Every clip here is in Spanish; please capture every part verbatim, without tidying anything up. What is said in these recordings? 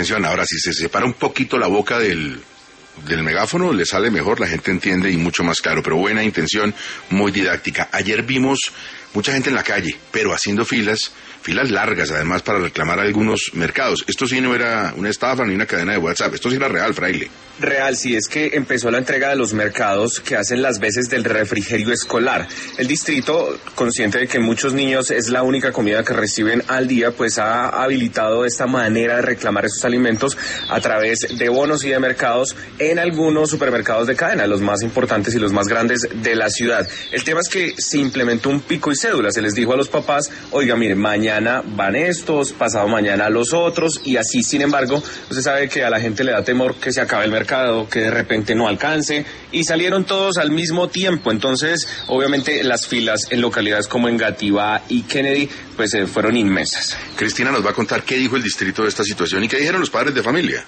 Atención, ahora si se separa un poquito la boca del, del megáfono, le sale mejor, la gente entiende y mucho más claro, pero buena intención, muy didáctica. Ayer vimos mucha gente en la calle, pero haciendo filas, filas largas además para reclamar algunos mercados. Esto sí no era una estafa ni una cadena de WhatsApp, esto sí era real, Fraile. Real, sí, es que empezó la entrega de los mercados que hacen las veces del refrigerio escolar. El distrito, consciente de que muchos niños es la única comida que reciben al día, pues ha habilitado esta manera de reclamar esos alimentos a través de bonos y de mercados en algunos supermercados de cadena, los más importantes y los más grandes de la ciudad. El tema es que se implementó un pico y cédula, se les dijo a los papás, oiga, mire, mañana van estos, pasado mañana los otros, y así. Sin embargo, usted sabe que a la gente le da temor que se acabe el mercado, que de repente no alcance, y salieron todos al mismo tiempo. Entonces, obviamente, las filas en localidades como Engativá y Kennedy, pues eh, fueron inmensas. Cristina nos va a contar qué dijo el distrito de esta situación y qué dijeron los padres de familia.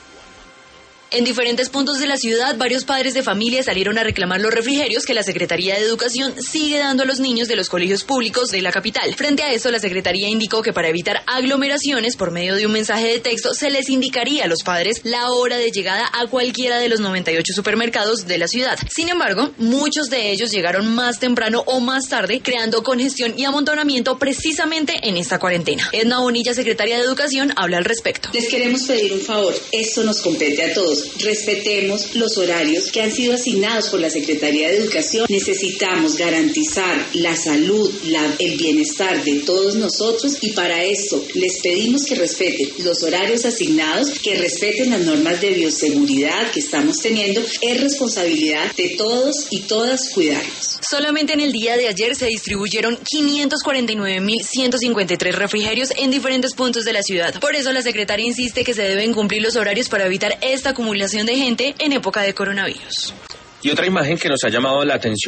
En diferentes puntos de la ciudad, varios padres de familia salieron a reclamar los refrigerios que la Secretaría de Educación sigue dando a los niños de los colegios públicos de la capital. Frente a esto, la Secretaría indicó que para evitar aglomeraciones, por medio de un mensaje de texto, se les indicaría a los padres la hora de llegada a cualquiera de los noventa y ocho supermercados de la ciudad. Sin embargo, muchos de ellos llegaron más temprano o más tarde, creando congestión y amontonamiento precisamente en esta cuarentena. Edna Bonilla, secretaria de Educación, habla al respecto. Les queremos pedir un favor, esto nos compete a todos. Respetemos los horarios que han sido asignados por la Secretaría de Educación. Necesitamos garantizar la salud, la, el bienestar de todos nosotros, y para esto les pedimos que respeten los horarios asignados, que respeten las normas de bioseguridad que estamos teniendo. Es responsabilidad de todos y todas cuidarnos. Solamente en el día de ayer se distribuyeron quinientos cuarenta y nueve mil ciento cincuenta y tres refrigerios en diferentes puntos de la ciudad. Por eso la secretaria insiste que se deben cumplir los horarios para evitar esta acumulación de gente en época de coronavirus. Y otra imagen que nos ha llamado la atención